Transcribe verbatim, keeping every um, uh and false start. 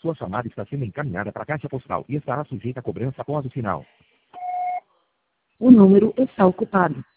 Sua chamada está sendo encaminhada para a caixa postal e estará sujeita a cobrança após o sinal. O número está ocupado.